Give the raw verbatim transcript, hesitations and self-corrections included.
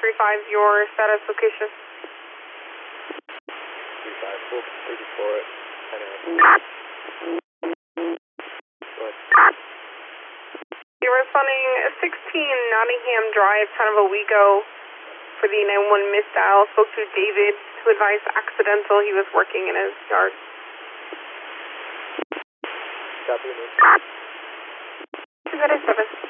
thirty-five, your status location. thirty-five, full thirty-four at ten A M. You're responding sixteen Nottingham Drive, Town of Owego for the nine one one missed dial. Spoke to David, who advised accidental. He was working in his yard. Copy me. two seven.